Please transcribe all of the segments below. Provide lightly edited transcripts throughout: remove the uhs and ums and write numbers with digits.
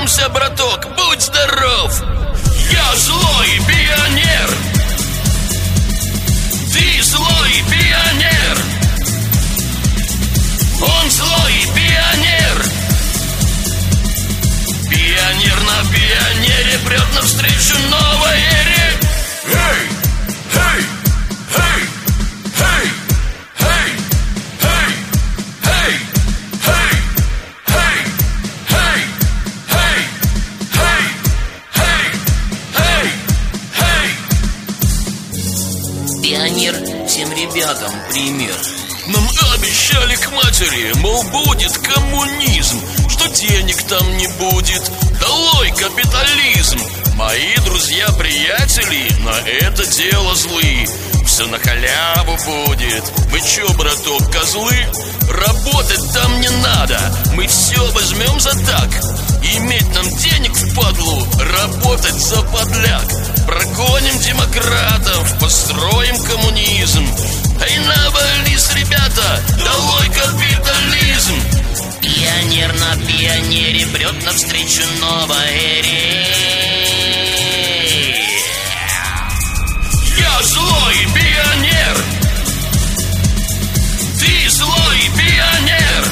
оторвемся, браток, будь здоров. Я злой пионер, ты злой пионер, он злой пионер. Пионер на пионере прет навстречу новой эре. Эй, эй, эй, эй, эй, эй, эй, эй, эй, эй, эй, эй, эй, эй. Пионер всем ребятам пример. Нам обещали к матери, мол, будет коммунизм, что денег там не будет, долой капитализм. Мои друзья-приятели на это дело злы. Все на халяву будет. Вы чё, браток, козлы? Работать там не надо, мы все возьмем за так. Иметь нам денег впадлу, работать за подляк. Прогоним демократов, построим коммунизм. Эй, навались, ребята, долой капитализм. Пионер на пионере прет навстречу новой эре. Я злой пионер, ты злой пионер,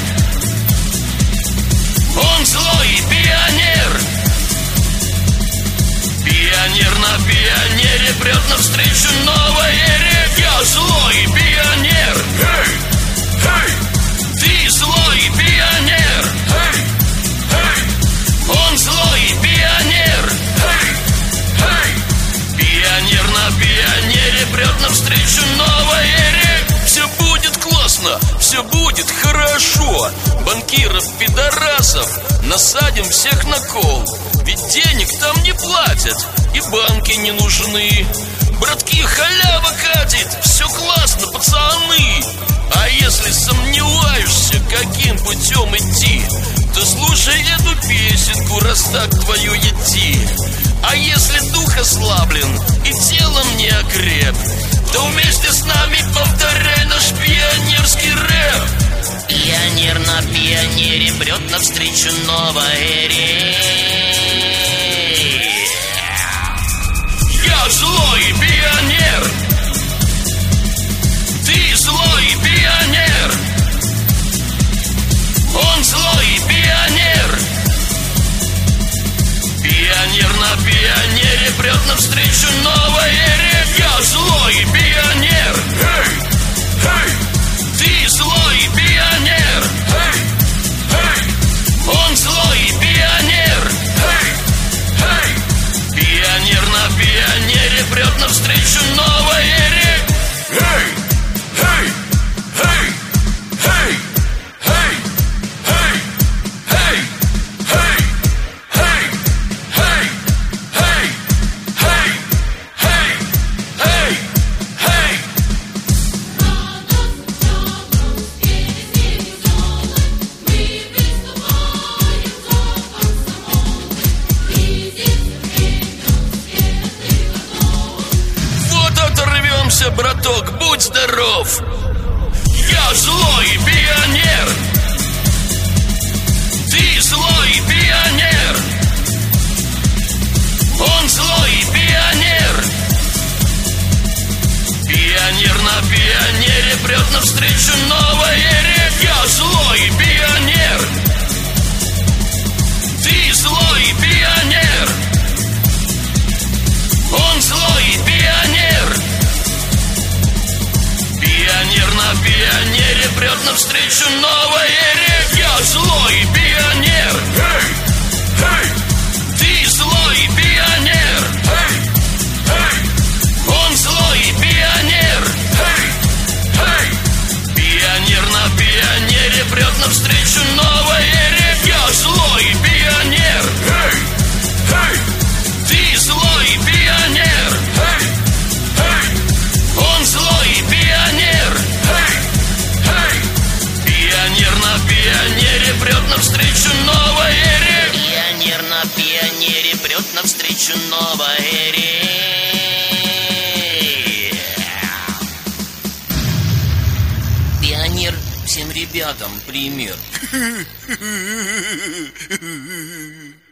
он злой пионер. Пионер на пионере прет навстречу новой эре. Я злой пионер, эй, эй, ты злой пионер, эй, эй, он злой пионер, эй, эй. Пионер на пионере прет навстречу новой эре. Все будет классно, все будет хорошо. Банкиров-пидорасов насадим всех на кол. Ведь денег там не платят и банки не нужны. Братки, халява катит, все классно, пацаны. А если сомневаешься, каким путем идти, то слушай эту песенку, раз так твою идти. А если дух ослаблен и телом не окреп, то вместе с нами повторяй наш пионерский рэп. Пионер на пионере прет навстречу новой эре. Я злой пионер, ты злой пионер, он злой пионер. Пионер на пионере прет навстречу новой эре. Я злой пионер, эй, эй, ты злой пионер, эй, эй, он злой пионер, эй, эй. Пионер на пионере прет навстречу новой эре. Эй, эй, эй, эй, эй, эй, эй, эй, эй, эй, эй, эй, эй, эй, эй. Вот оторвемся, браток, будь здоров. Я злой пионер, ты злой пионер, он злой пионер. Пионер на пионере прет навстречу новой эре. Я злой пионер, ты злой пионер, он злой пионер. Пионер на пионере прет навстречу новой эре. Я злой пионер, эй, эй, ты злой пионер, эй, эй, он злой пионер, эй, эй. Пионер на пионере прет навстречу новой эре. Я злой пионер, эй, эй, ты злой пионер, эй, эй, он злой пионер, эй, эй. Пионер на пионере прет навстречу новой эре. Пионер на пионере прет навстречу новой эре. Пионер всем ребятам пример.